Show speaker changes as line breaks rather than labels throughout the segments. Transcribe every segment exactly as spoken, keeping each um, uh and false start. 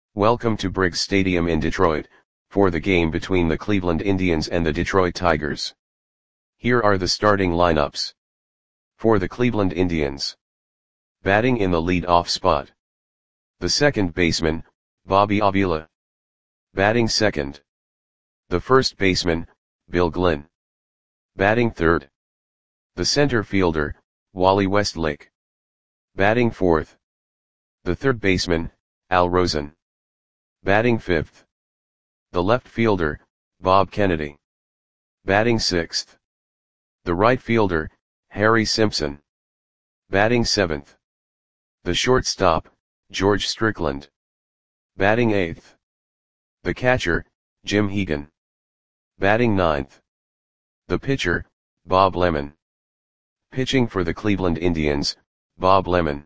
Welcome to Briggs Stadium in Detroit, for the game between the Cleveland Indians and the Detroit Tigers. Here are the starting lineups. For the Cleveland Indians. Batting in the lead-off spot. The second baseman, Bobby Avila. Batting second. The first baseman, Bill Glynn. Batting third. The center fielder, Wally Westlake. Batting fourth. The third baseman, Al Rosen. Batting fifth. The left fielder, Bob Kennedy. Batting sixth. The right fielder, Harry Simpson. Batting seventh. The shortstop, George Strickland. Batting eighth. The catcher, Jim Hegan. Batting ninth. The pitcher, Bob Lemon. Pitching for the Cleveland Indians, Bob Lemon.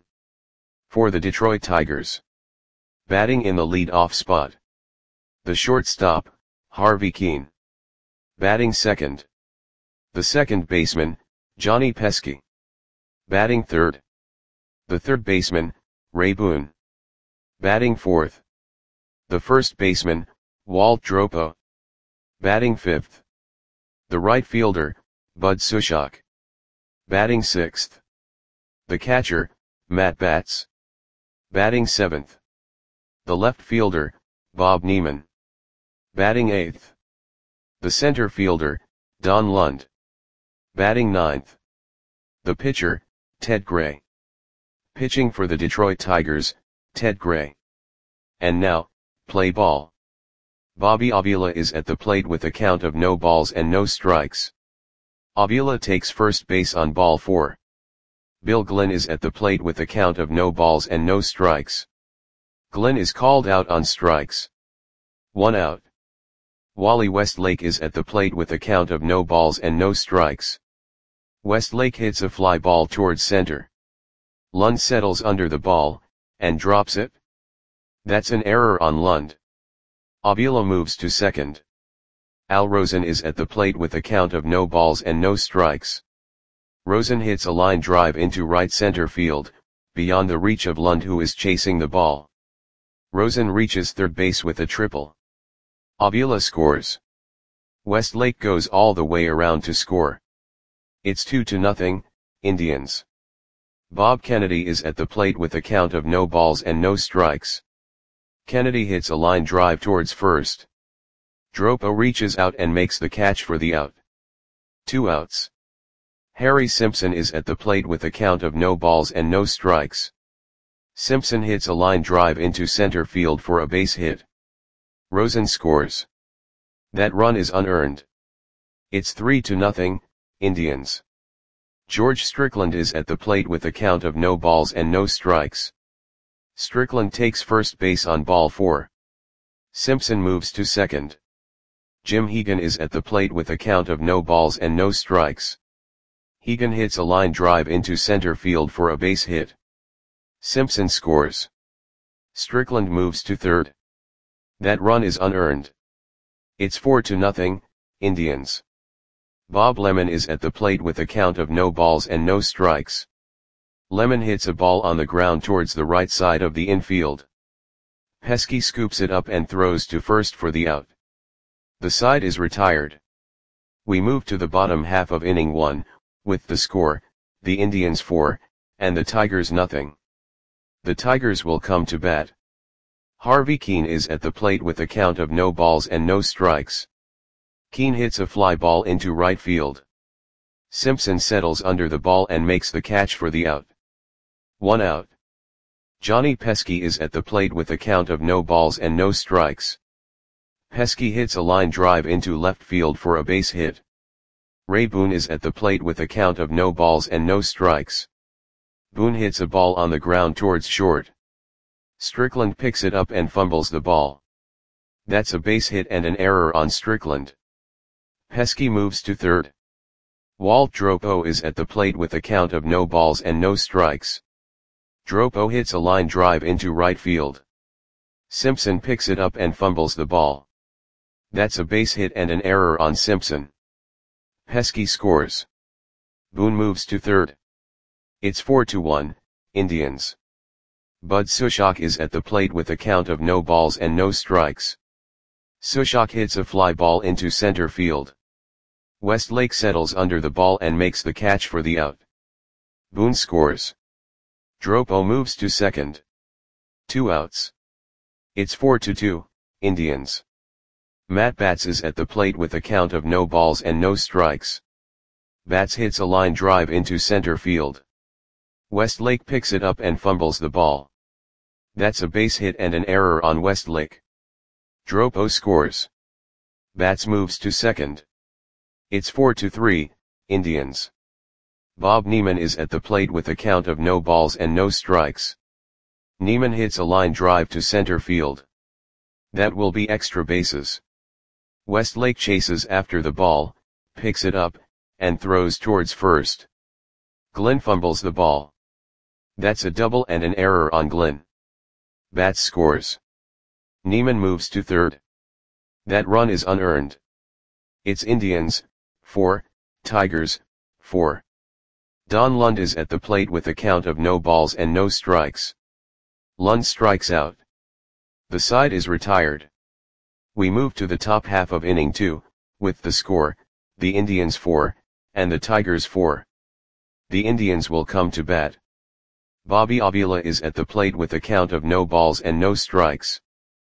For the Detroit Tigers. Batting in the lead-off spot. The shortstop, Harvey Kuenn. Batting second. The second baseman, Johnny Pesky. Batting third. The third baseman, Ray Boone. Batting fourth. The first baseman, Walt Dropo. Batting fifth. The right fielder, Bud Sushok. Batting sixth. The catcher, Matt Batts. Batting seventh. The left fielder, Bob Neiman. Batting eighth. The center fielder, Don Lund. Batting ninth. The pitcher, Ted Gray. Pitching for the Detroit Tigers, Ted Gray. And now, play ball. Bobby Avila is at the plate with a count of no balls and no strikes. Avila takes first base on ball four. Bill Glynn is at the plate with a count of no balls and no strikes. Glynn is called out on strikes. One out. Wally Westlake is at the plate with a count of no balls and no strikes. Westlake hits a fly ball towards center. Lund settles under the ball, and drops it. That's an error on Lund. Avila moves to second. Al Rosen is at the plate with a count of no balls and no strikes. Rosen hits a line drive into right center field, beyond the reach of Lund, who is chasing the ball. Rosen reaches third base with a triple. Avila scores. Westlake goes all the way around to score. It's two to nothing, Indians. Bob Kennedy is at the plate with a count of no balls and no strikes. Kennedy hits a line drive towards first. Dropo reaches out and makes the catch for the out. Two outs. Harry Simpson is at the plate with a count of no balls and no strikes. Simpson hits a line drive into center field for a base hit. Rosen scores. That run is unearned. It's three to nothing, Indians. George Strickland is at the plate with a count of no balls and no strikes. Strickland takes first base on ball four. Simpson moves to second. Jim Hegan is at the plate with a count of no balls and no strikes. Hegan hits a line drive into center field for a base hit. Simpson scores. Strickland moves to third. That run is unearned. It's four to nothing, Indians. Bob Lemon is at the plate with a count of no balls and no strikes. Lemon hits a ball on the ground towards the right side of the infield. Pesky scoops it up and throws to first for the out. The side is retired. We move to the bottom half of inning one, with the score, the Indians four, and the Tigers nothing. The Tigers will come to bat. Harvey Kuenn is at the plate with a count of no balls and no strikes. Kuenn hits a fly ball into right field. Simpson settles under the ball and makes the catch for the out. One out. Johnny Pesky is at the plate with a count of no balls and no strikes. Pesky hits a line drive into left field for a base hit. Ray Boone is at the plate with a count of no balls and no strikes. Boone hits a ball on the ground towards short. Strickland picks it up and fumbles the ball. That's a base hit and an error on Strickland. Pesky moves to third. Walt Dropo is at the plate with a count of no balls and no strikes. Dropo hits a line drive into right field. Simpson picks it up and fumbles the ball. That's a base hit and an error on Simpson. Pesky scores. Boone moves to third. It's four to one, Indians. Bud Sushok is at the plate with a count of no balls and no strikes. Sushok hits a fly ball into center field. Westlake settles under the ball and makes the catch for the out. Boone scores. Dropo moves to second. Two outs. It's four to two, Indians. Matt Batts is at the plate with a count of no balls and no strikes. Batts hits a line drive into center field. Westlake picks it up and fumbles the ball. That's a base hit and an error on Westlake. Dropo scores. Batts moves to second. It's four to three, Indians. Bob Neiman is at the plate with a count of no balls and no strikes. Neiman hits a line drive to center field. That will be extra bases. Westlake chases after the ball, picks it up, and throws towards first. Glenn fumbles the ball. That's a double and an error on Glenn. Batts scores. Neiman moves to third. That run is unearned. It's Indians, four, Tigers, four. Don Lund is at the plate with a count of no balls and no strikes. Lund strikes out. The side is retired. We move to the top half of inning two, with the score, the Indians four, and the Tigers four. The Indians will come to bat. Bobby Avila is at the plate with a count of no balls and no strikes.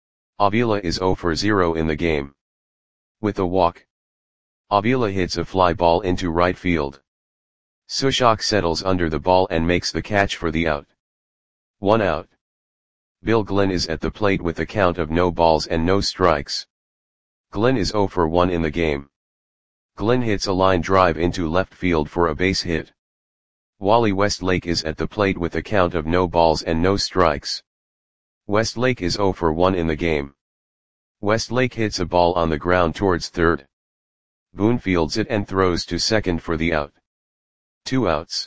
Avila is zero for zero in the game. With a walk. Avila hits a fly ball into right field. Sushok settles under the ball and makes the catch for the out. One out. Bill Glenn is at the plate with a count of no balls and no strikes. Glenn is zero for one in the game. Glenn hits a line drive into left field for a base hit. Wally Westlake is at the plate with a count of no balls and no strikes. Westlake is zero for one in the game. Westlake hits a ball on the ground towards third. Boone fields it and throws to second for the out. Two outs.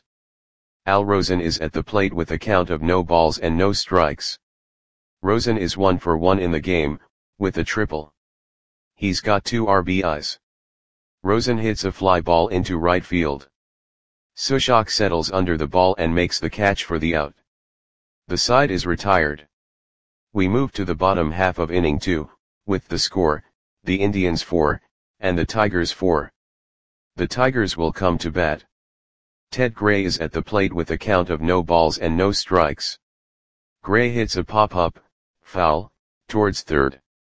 Al Rosen is at the plate with a count of no balls and no strikes. Rosen is one for one in the game, with a triple. He's got two R B Is. Rosen hits a fly ball into right field. Sushok settles under the ball and makes the catch for the out. The side is retired. We move to the bottom half of inning two, with the score, the Indians four, and the Tigers four. The Tigers will come to bat. Ted Gray is at the plate with a count of no balls and no strikes. Gray hits a pop-up, foul, towards third.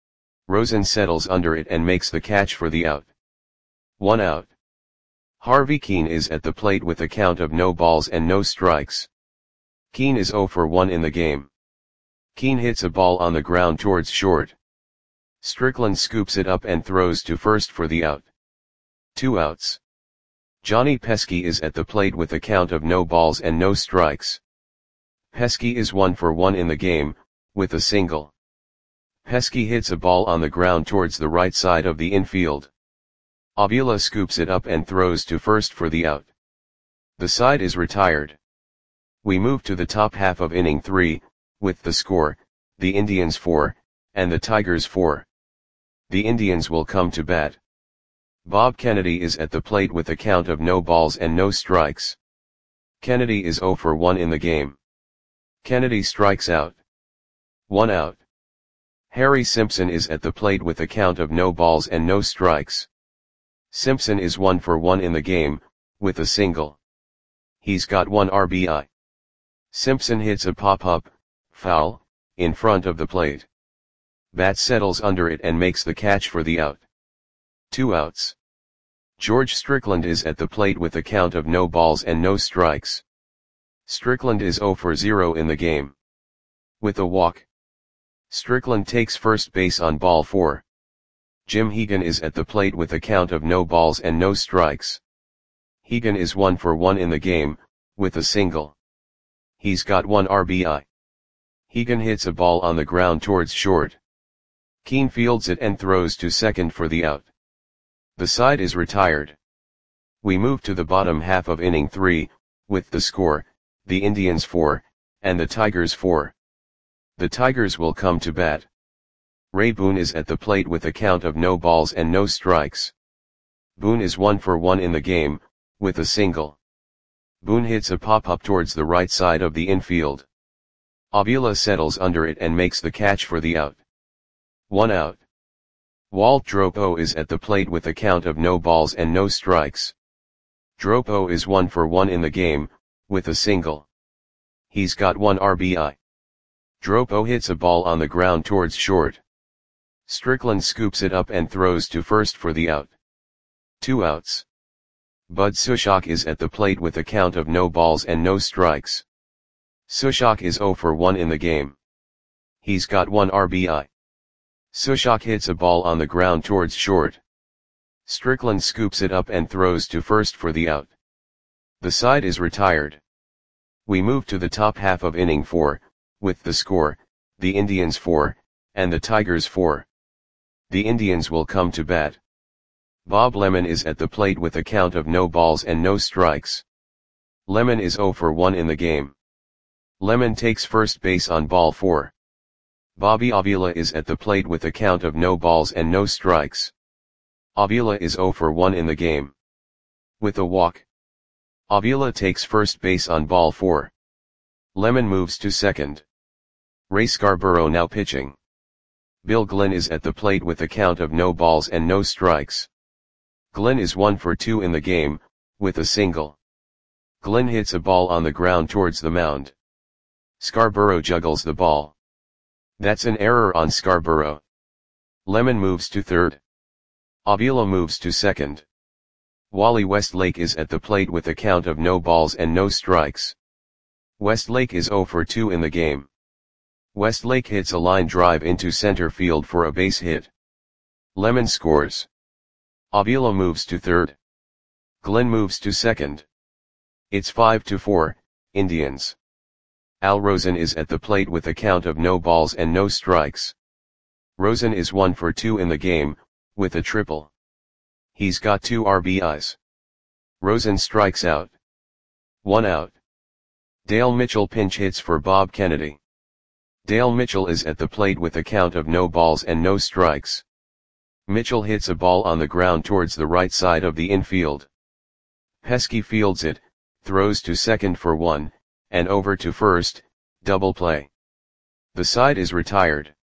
Rosen settles under it and makes the catch for the out. One out. Harvey Keene is at the plate with a count of no balls and no strikes. Keene is zero for one in the game. Keene hits a ball on the ground towards short. Strickland scoops it up and throws to first for the out. Two outs. Johnny Pesky is at the plate with a count of no balls and no strikes. Pesky is one for one in the game, with a single. Pesky hits a ball on the ground towards the right side of the infield. Avila scoops it up and throws to first for the out. The side is retired. We move to the top half of inning three, with the score, the Indians four, and the Tigers four. The Indians will come to bat. Bob Kennedy is at the plate with a count of no balls and no strikes. Kennedy is zero for one in the game. Kennedy strikes out. One out. Harry Simpson is at the plate with a count of no balls and no strikes. Simpson is one for one in the game, with a single. He's got one R B I. Simpson hits a pop-up, foul, in front of the plate. Batts settles under it and makes the catch for the out. Two outs. George Strickland is at the plate with a count of no balls and no strikes. Strickland is zero for zero in the game. With a walk. Strickland takes first base on ball four. Jim Hegan is at the plate with a count of no balls and no strikes. Hegan is one for one in the game, with a single. He's got one R B I. Hegan hits a ball on the ground towards short. Keene fields it and throws to second for the out. The side is retired. We move to the bottom half of inning three, with the score, the Indians four, and the Tigers four. The Tigers will come to bat. Ray Boone is at the plate with a count of no balls and no strikes. Boone is one for one in the game, with a single. Boone hits a pop-up towards the right side of the infield. Avila settles under it and makes the catch for the out. One out. Walt Dropo is at the plate with a count of no balls and no strikes. Dropo is one for one in the game, with a single. He's got one R B I. Dropo hits a ball on the ground towards short. Strickland scoops it up and throws to first for the out. Two outs. Bud Sushok is at the plate with a count of no balls and no strikes. Sushok is zero for one in the game. He's got one R B I. Sushok hits a ball on the ground towards short. Strickland scoops it up and throws to first for the out. The side is retired. We move to the top half of inning four, with the score, the Indians four, and the Tigers four. The Indians will come to bat. Bob Lemon is at the plate with a count of no balls and no strikes. Lemon is zero for one in the game. Lemon takes first base on ball four. Bobby Avila is at the plate with a count of no balls and no strikes. Avila is zero for one in the game. With a walk. Avila takes first base on ball four. Lemon moves to second. Ray Scarborough now pitching. Bill Glenn is at the plate with a count of no balls and no strikes. Glenn is one for two in the game, with a single. Glenn hits a ball on the ground towards the mound. Scarborough juggles the ball. That's an error on Scarborough. Lemon moves to third. Avila moves to second. Wally Westlake is at the plate with a count of no balls and no strikes. Westlake is zero for two in the game. Westlake hits a line drive into center field for a base hit. Lemon scores. Avila moves to third. Glenn moves to second. It's five to four, Indians. Al Rosen is at the plate with a count of no balls and no strikes. Rosen is one for two in the game, with a triple. He's got two R B Is. Rosen strikes out. One out. Dale Mitchell pinch hits for Bob Kennedy. Dale Mitchell is at the plate with a count of no balls and no strikes. Mitchell hits a ball on the ground towards the right side of the infield. Pesky fields it, throws to second for one, and over to first, double play. The side is retired.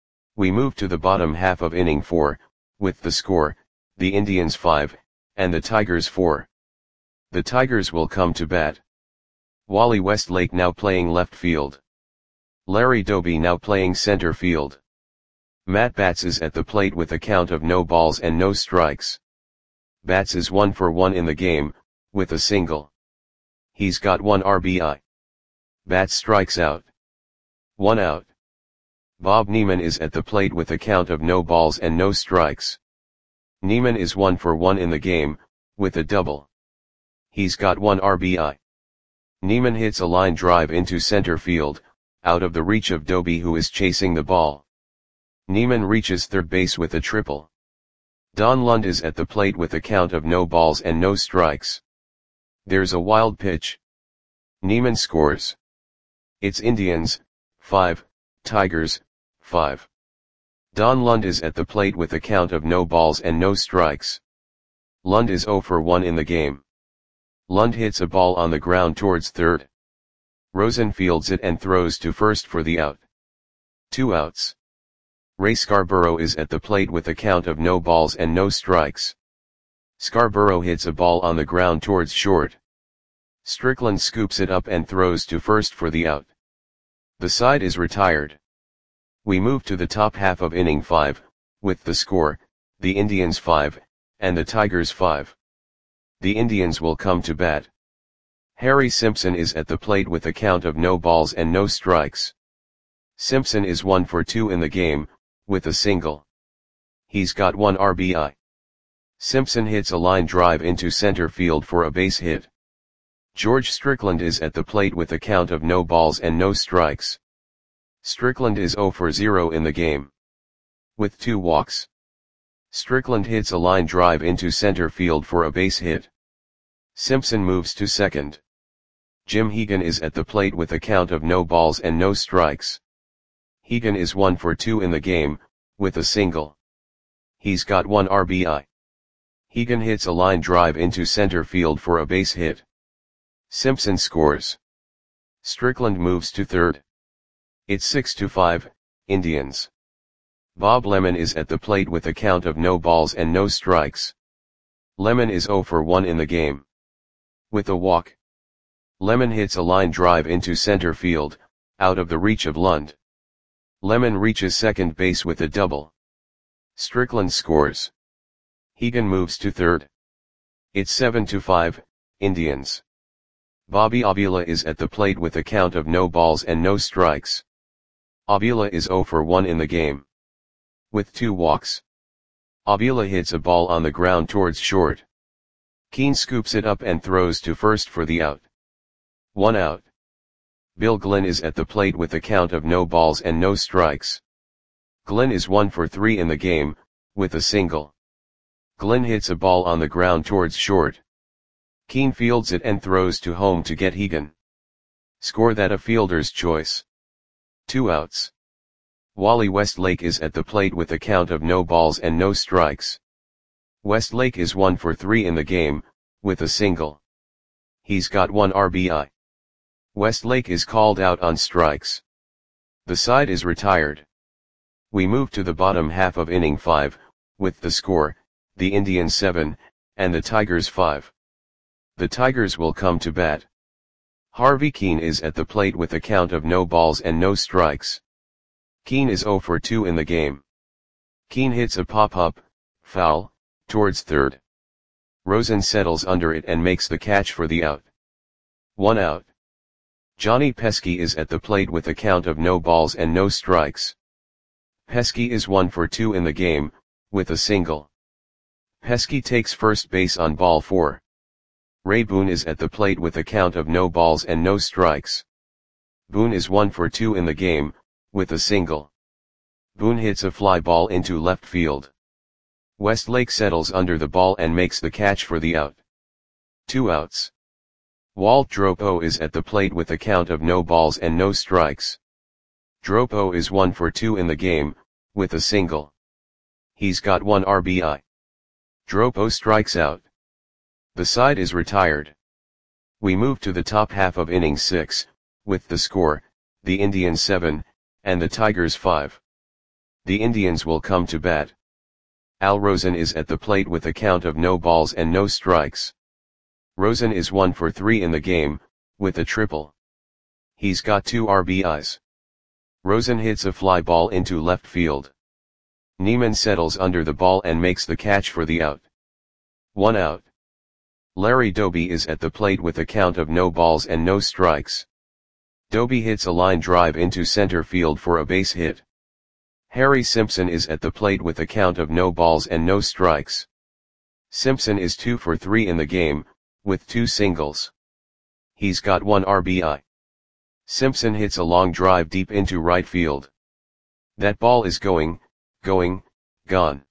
We move to the bottom half of inning four, with the score, the Indians five, and the Tigers four. The Tigers will come to bat. Wally Westlake now playing left field. Larry Doby now playing center field. Matt Batts is at the plate with a count of no balls and no strikes. Batts is one for one in the game, with a single. He's got one R B I. Batts strikes out. One out. Bob Neiman is at the plate with a count of no balls and no strikes. Neiman is one for one in the game, with a double. He's got one R B I. Neiman hits a line drive into center field, out of the reach of Doby who is chasing the ball. Neiman reaches third base with a triple. Don Lund is at the plate with a count of no balls and no strikes. There's a wild pitch. Neiman scores. It's Indians, five, Tigers, five. Don Lund is at the plate with a count of no balls and no strikes. Lund is zero for one in the game. Lund hits a ball on the ground towards third. Rosen fields it and throws to first for the out. Two outs. Ray Scarborough is at the plate with a count of no balls and no strikes. Scarborough hits a ball on the ground towards short. Strickland scoops it up and throws to first for the out. The side is retired. We move to the top half of inning five, with the score, the Indians five, and the Tigers five. The Indians will come to bat. Harry Simpson is at the plate with a count of no balls and no strikes. Simpson is one for two in the game, with a single. He's got one R B I. Simpson hits a line drive into center field for a base hit. George Strickland is at the plate with a count of no balls and no strikes. Strickland is zero for zero in the game. With two walks. Strickland hits a line drive into center field for a base hit. Simpson moves to second. Jim Hegan is at the plate with a count of no balls and no strikes. Hegan is one for two in the game, with a single. He's got one R B I. Hegan hits a line drive into center field for a base hit. Simpson scores. Strickland moves to third. It's six to five, Indians. Bob Lemon is at the plate with a count of no balls and no strikes. Lemon is zero for one in the game. With a walk, Lemon hits a line drive into center field, out of the reach of Lund. Lemon reaches second base with a double. Strickland scores. Hegan moves to third. It's seven to five, Indians. Bobby Avila is at the plate with a count of no balls and no strikes. Avila is zero for one in the game. With two walks, Avila hits a ball on the ground towards short. Keane scoops it up and throws to first for the out. One out. Bill Glenn is at the plate with a count of no balls and no strikes. Glenn is one for three in the game, with a single. Glenn hits a ball on the ground towards short. Keane fields it and throws to home to get Hegan. Score that a fielder's choice. Two outs. Wally Westlake is at the plate with a count of no balls and no strikes. Westlake is one for three in the game, with a single. He's got one R B I. Westlake is called out on strikes. The side is retired. We move to the bottom half of inning five, with the score, the Indians seven, and the Tigers five. The Tigers will come to bat. Harvey Keane is at the plate with a count of no balls and no strikes. Keane is zero for two in the game. Keane hits a pop-up, foul, towards third. Rosen settles under it and makes the catch for the out. One out. Johnny Pesky is at the plate with a count of no balls and no strikes. Pesky is one for two in the game, with a single. Pesky takes first base on ball four. Ray Boone is at the plate with a count of no balls and no strikes. Boone is one for two in the game, with a single. Boone hits a fly ball into left field. Westlake settles under the ball and makes the catch for the out. Two outs. Walt Dropo is at the plate with a count of no balls and no strikes. Dropo is one for two in the game, with a single. He's got one R B I. Dropo strikes out. The side is retired. We move to the top half of inning six, with the score, the Indians seven, and the Tigers five. The Indians will come to bat. Al Rosen is at the plate with a count of no balls and no strikes. Rosen is one for three in the game, with a triple. He's got two R B Is. Rosen hits a fly ball into left field. Neiman settles under the ball and makes the catch for the out. One out. Larry Doby is at the plate with a count of no balls and no strikes. Doby hits a line drive into center field for a base hit. Harry Simpson is at the plate with a count of no balls and no strikes. Simpson is two for three in the game, with two singles. He's got one R B I. Simpson hits a long drive deep into right field. That ball is going, going, gone.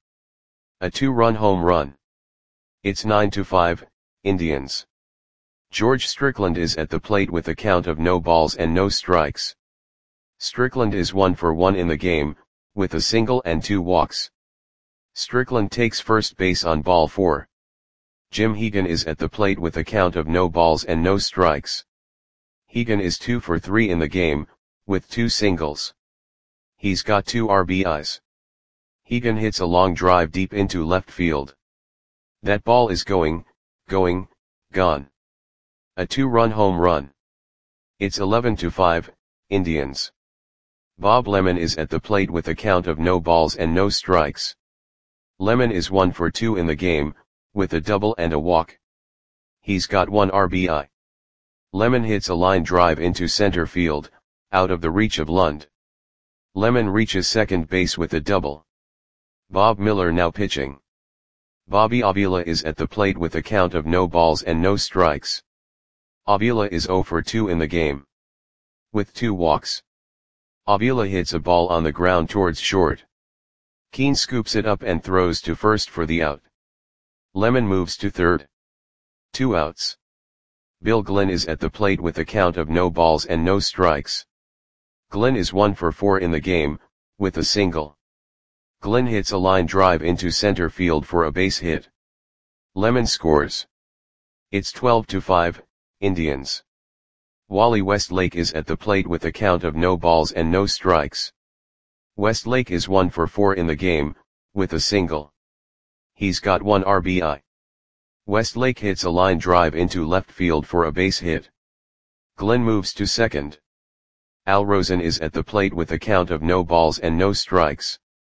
A two-run home run. It's nine to five, Indians. George Strickland is at the plate with a count of no balls and no strikes. Strickland is one for one in the game, with a single and two walks. Strickland takes first base on ball four. Jim Hegan is at the plate with a count of no balls and no strikes. Hegan is two for three in the game, with two singles. He's got two R B Is. Hegan hits a long drive deep into left field. That ball is going, going, gone. A two-run home run. It's eleven to five, Indians. Bob Lemon is at the plate with a count of no balls and no strikes. Lemon is one for two in the game, with a double and a walk. He's got one R B I. Lemon hits a line drive into center field, out of the reach of Lund. Lemon reaches second base with a double. Bob Miller now pitching. Bobby Avila is at the plate with a count of no balls and no strikes. Avila is zero for two in the game. With two walks, Avila hits a ball on the ground towards short. Keane scoops it up and throws to first for the out. Lemon moves to third. Two outs. Bill Glenn is at the plate with a count of no balls and no strikes. Glenn is one for four in the game, with a single. Glenn hits a line drive into center field for a base hit. Lemon scores. It's twelve to five, Indians. Wally Westlake is at the plate with a count of no balls and no strikes. Westlake is one for four in the game, with a single. He's got one R B I. Westlake hits a line drive into left field for a base hit. Glenn moves to second. Al Rosen is at the plate with a count of no balls and no strikes.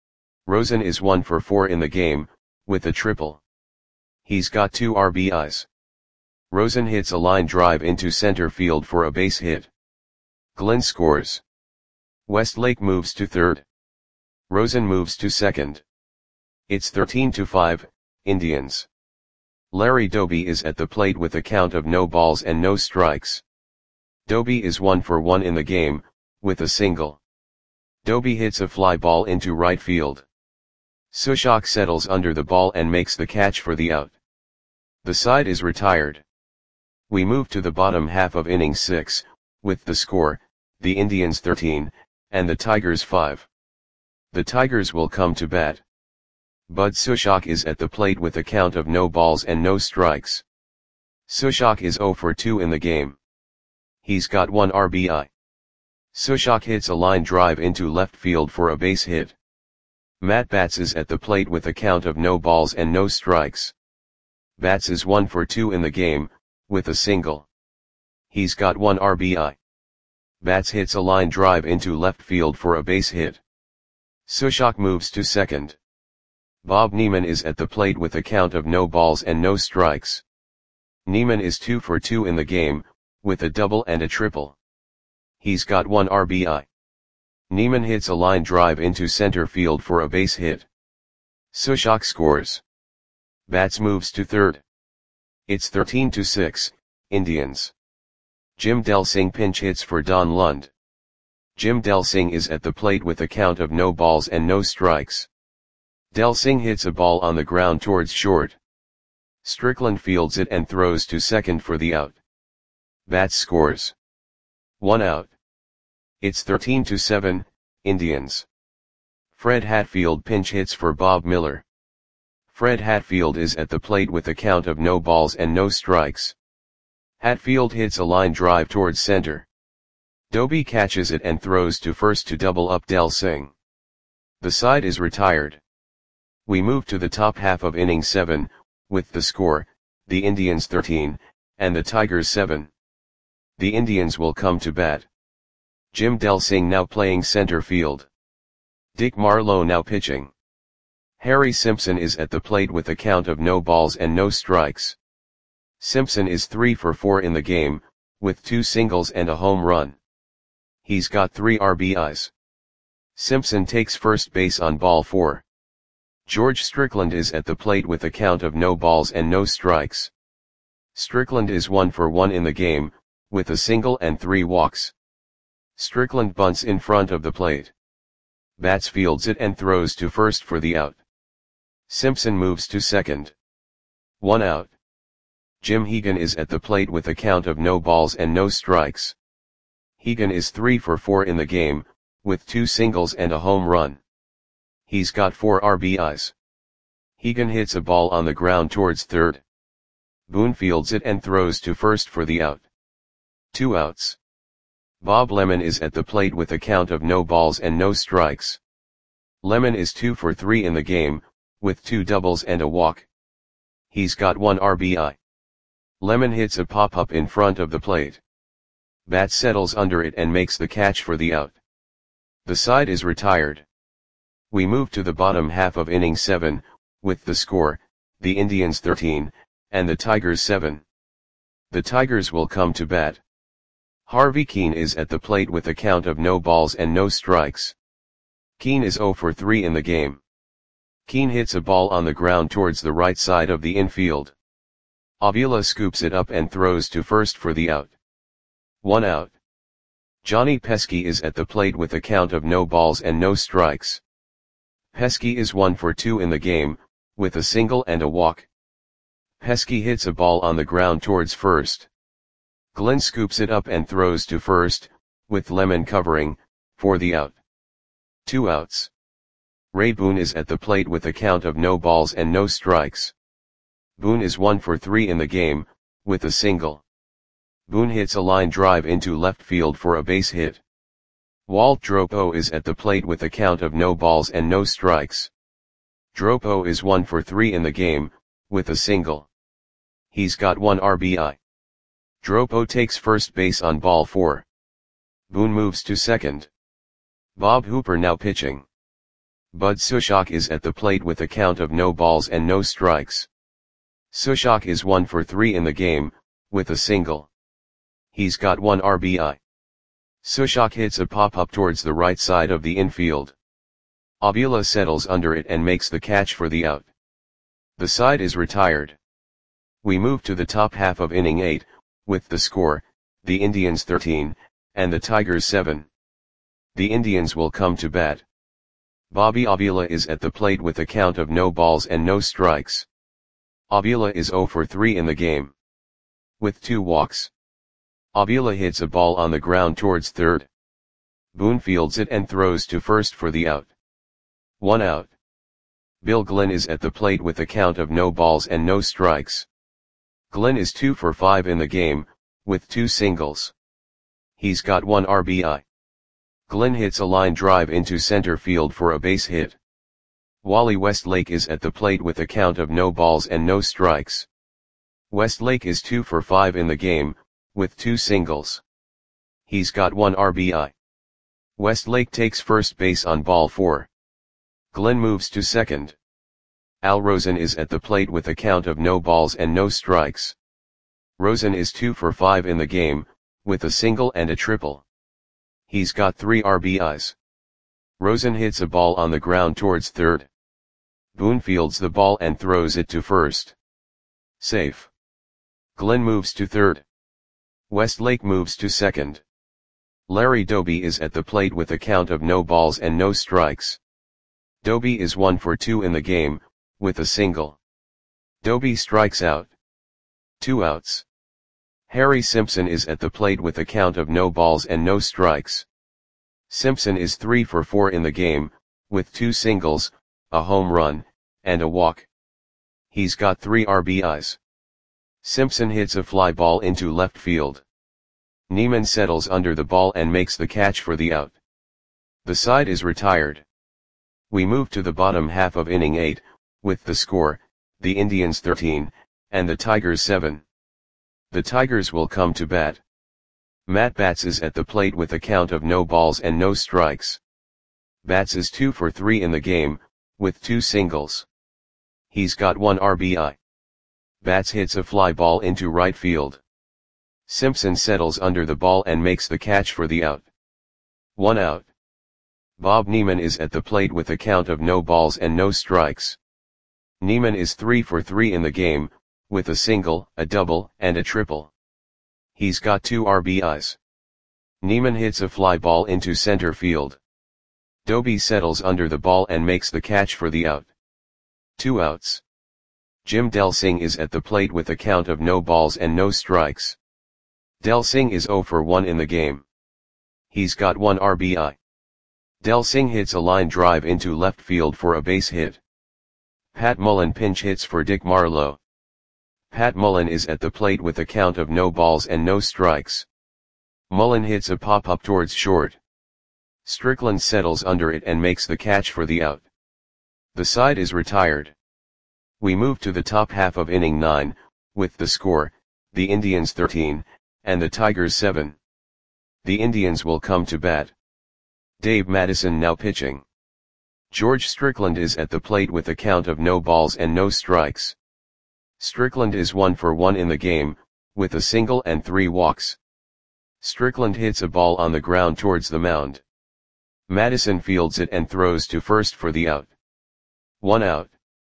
Rosen is one for four in the game, with a triple. He's got two R B Is. Rosen hits a line drive into center field for a base hit. Glenn scores. Westlake moves to third. Rosen moves to second. It's thirteen to five, Indians. Larry Doby is at the plate with a count of no balls and no strikes. Doby is one for one in the game, with a single. Doby hits a fly ball into right field. Sushok settles under the ball and makes the catch for the out. The side is retired. We move to the bottom half of inning six, with the score, the Indians thirteen, and the Tigers five. The Tigers will come to bat. Bud Sushok is at the plate with a count of no balls and no strikes. Sushok is zero for two in the game. He's got one R B I. Sushok hits a line drive into left field for a base hit. Matt Batts is at the plate with a count of no balls and no strikes. Batts is one for two in the game, with a single. He's got one R B I. Batts hits a line drive into left field for a base hit. Sushok moves to second. Bob Neiman is at the plate with a count of no balls and no strikes. Neiman is two for two in the game, with a double and a triple. He's got one R B I. Neiman hits a line drive into center field for a base hit. Sushok scores. Batts moves to third. It's thirteen to six, Indians. Jim Delsing pinch hits for Don Lund. Jim Delsing is at the plate with a count of no balls and no strikes. Delsing hits a ball on the ground towards short. Strickland fields it and throws to second for the out. Batts scores. One out. It's thirteen to seven, Indians. Fred Hatfield pinch hits for Bob Miller. Fred Hatfield is at the plate with a count of no balls and no strikes. Hatfield hits a line drive towards center. Doby catches it and throws to first to double up Delsing. The side is retired. We move to the top half of inning seven, with the score, the Indians thirteen, and the Tigers seven. The Indians will come to bat. Jim Delsing now playing center field. Dick Marlowe now pitching. Harry Simpson is at the plate with a count of no balls and no strikes. Simpson is three for four in the game, with two singles and a home run. He's got three R B Is. Simpson takes first base on ball four. George Strickland is at the plate with a count of no balls and no strikes. Strickland is one for one in the game, with a single and three walks. Strickland bunts in front of the plate. Batts fields it and throws to first for the out. Simpson moves to second. One out. Jim Hegan is at the plate with a count of no balls and no strikes. Hegan is three for four in the game, with two singles and a home run. He's got four R B Is. Hegan hits a ball on the ground towards third. Boone fields it and throws to first for the out. Two outs. Bob Lemon is at the plate with a count of no balls and no strikes. Lemon is two for three in the game, with two doubles and a walk. He's got one R B I. Lemon hits a pop-up in front of the plate. Batts settles under it and makes the catch for the out. The side is retired. We move to the bottom half of inning seven, with the score, the Indians thirteen, and the Tigers seven. The Tigers will come to bat. Harvey Keene is at the plate with a count of no balls and no strikes. Keene is zero for three in the game. Keene hits a ball on the ground towards the right side of the infield. Avila scoops it up and throws to first for the out. One out. Johnny Pesky is at the plate with a count of no balls and no strikes. Pesky is one for two in the game, with a single and a walk. Pesky hits a ball on the ground towards first. Glenn scoops it up and throws to first, with Lemon covering, for the out. Two outs. Ray Boone is at the plate with a count of no balls and no strikes. Boone is one for three in the game, with a single. Boone hits a line drive into left field for a base hit. Walt Dropo is at the plate with a count of no balls and no strikes. Dropo is one for three in the game, with a single. He's got one R B I. Dropo takes first base on ball four. Boone moves to second. Bob Hooper now pitching. Bud Sushok is at the plate with a count of no balls and no strikes. Sushok is one for three in the game, with a single. He's got one R B I. Sushok hits a pop-up towards the right side of the infield. Avila settles under it and makes the catch for the out. The side is retired. We move to the top half of inning eight, with the score, the Indians thirteen, and the Tigers seven. The Indians will come to bat. Bobby Avila is at the plate with a count of no balls and no strikes. Avila is zero for three in the game, with two walks. Avila hits a ball on the ground towards third. Boone fields it and throws to first for the out. One out. Bill Glenn is at the plate with a count of no balls and no strikes. Glenn is two for five in the game, with two singles. He's got one R B I. Glenn hits a line drive into center field for a base hit. Wally Westlake is at the plate with a count of no balls and no strikes. Westlake is two for five in the game, with two singles. He's got one R B I. Westlake takes first base on ball four. Glenn moves to second. Al Rosen is at the plate with a count of no balls and no strikes. Rosen is two for five in the game, with a single and a triple. He's got three R B Is. Rosen hits a ball on the ground towards third. Boone fields the ball and throws it to first. Safe. Glenn moves to third. Westlake moves to second. Larry Doby is at the plate with a count of no balls and no strikes. Doby is one for two in the game, with a single. Doby strikes out. Two outs. Harry Simpson is at the plate with a count of no balls and no strikes. Simpson is three for four in the game, with two singles, a home run, and a walk. He's got three R B Is. Simpson hits a fly ball into left field. Neiman settles under the ball and makes the catch for the out. The side is retired. We move to the bottom half of inning eight, with the score, the Indians thirteen, and the Tigers seven. The Tigers will come to bat. Matt Batts is at the plate with a count of no balls and no strikes. Batts is two for three in the game, with two singles. He's got one R B I. Batts hits a fly ball into right field. Simpson settles under the ball and makes the catch for the out. One out. Bob Neiman is at the plate with a count of no balls and no strikes. Neiman is three for three in the game, with a single, a double, and a triple. He's got two R B Is. Neiman hits a fly ball into center field. Doby settles under the ball and makes the catch for the out. Two outs. Jim Delsing is at the plate with a count of no balls and no strikes. Delsing is zero for one in the game. He's got one R B I. Delsing hits a line drive into left field for a base hit. Pat Mullen pinch hits for Dick Marlowe. Pat Mullen is at the plate with a count of no balls and no strikes. Mullen hits a pop-up towards short. Strickland settles under it and makes the catch for the out. The side is retired. We move to the top half of inning nine, with the score, the Indians thirteen, and the Tigers seven. The Indians will come to bat. Dave Madison now pitching. George Strickland is at the plate with a count of no balls and no strikes. Strickland is one for one in the game, with a single and three walks. Strickland hits a ball on the ground towards the mound. Madison fields it and throws to first for the out. One out.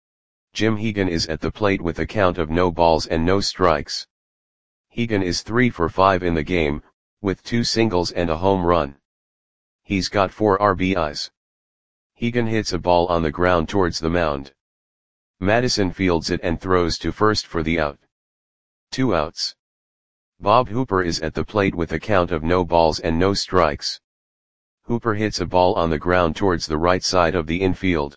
Jim Hegan is at the plate with a count of no balls and no strikes. Hegan is three for five in the game, with two singles and a home run. He's got four R B Is. Hegan hits a ball on the ground towards the mound. Madison fields it and throws to first for the out. Two outs. Bob Hooper is at the plate with a count of no balls and no strikes. Hooper hits a ball on the ground towards the right side of the infield.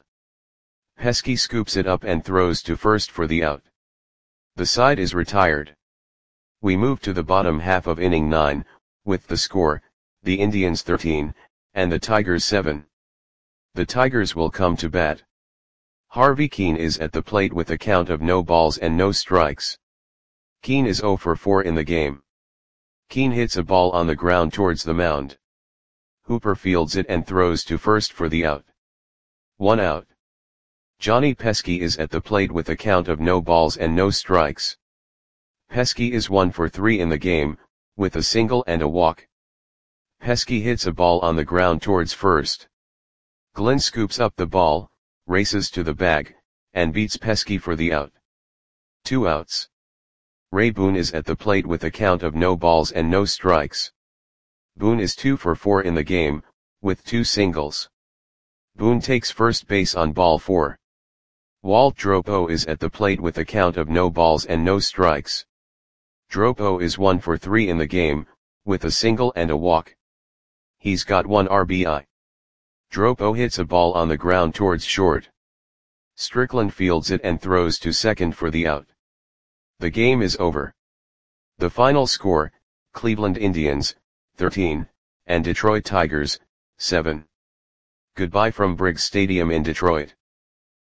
Pesky scoops it up and throws to first for the out. The side is retired. We move to the bottom half of inning nine, with the score, the Indians thirteen, and the Tigers seven. The Tigers will come to bat. Harvey Kuenn is at the plate with a count of no balls and no strikes. Kuenn is zero for four in the game. Kuenn hits a ball on the ground towards the mound. Hooper fields it and throws to first for the out. One out. Johnny Pesky is at the plate with a count of no balls and no strikes. Pesky is one for three in the game, with a single and a walk. Pesky hits a ball on the ground towards first. Glenn scoops up the ball, races to the bag, and beats Pesky for the out. Two outs. Ray Boone is at the plate with a count of no balls and no strikes. Boone is two for four in the game, with two singles. Boone takes first base on ball four. Walt Dropo is at the plate with a count of no balls and no strikes. Dropo is one for three in the game, with a single and a walk. He's got one R B I. Dropo hits a ball on the ground towards short. Strickland fields it and throws to second for the out. The game is over. The final score, Cleveland Indians, thirteen, and Detroit Tigers, seven. Goodbye from Briggs Stadium in Detroit.